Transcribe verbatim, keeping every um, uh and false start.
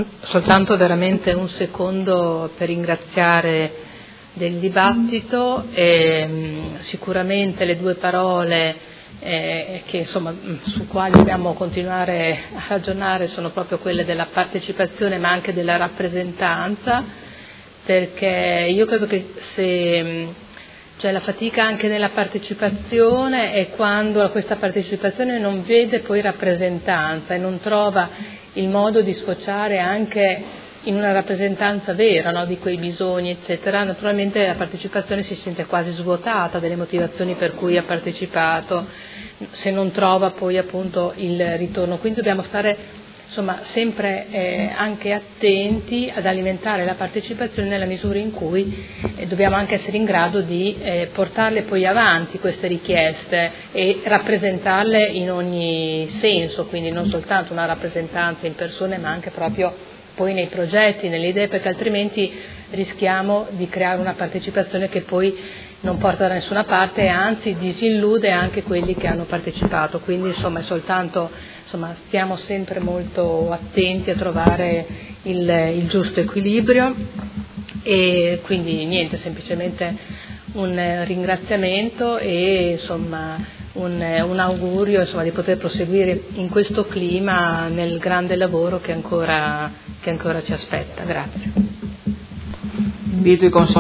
soltanto veramente un secondo per ringraziare del dibattito e mh, sicuramente le due parole eh, che insomma su quali dobbiamo continuare a ragionare sono proprio quelle della partecipazione ma anche della rappresentanza, perché io credo che se mh, cioè la fatica anche nella partecipazione è quando questa partecipazione non vede poi rappresentanza e non trova il modo di sfociare anche in una rappresentanza vera, no, di quei bisogni eccetera. Naturalmente la partecipazione si sente quasi svuotata delle motivazioni per cui ha partecipato, se non trova poi appunto il ritorno. Quindi dobbiamo stare insomma sempre eh, anche attenti ad alimentare la partecipazione nella misura in cui eh, dobbiamo anche essere in grado di eh, portarle poi avanti queste richieste e rappresentarle in ogni senso, quindi non soltanto una rappresentanza in persone ma anche proprio poi nei progetti, nelle idee, perché altrimenti rischiamo di creare una partecipazione che poi non porta da nessuna parte e anzi disillude anche quelli che hanno partecipato. Quindi insomma è soltanto insomma stiamo sempre molto attenti a trovare il, il giusto equilibrio e quindi niente, semplicemente un ringraziamento e insomma un, un augurio insomma, di poter proseguire in questo clima nel grande lavoro che ancora, che ancora ci aspetta. Grazie. Invito i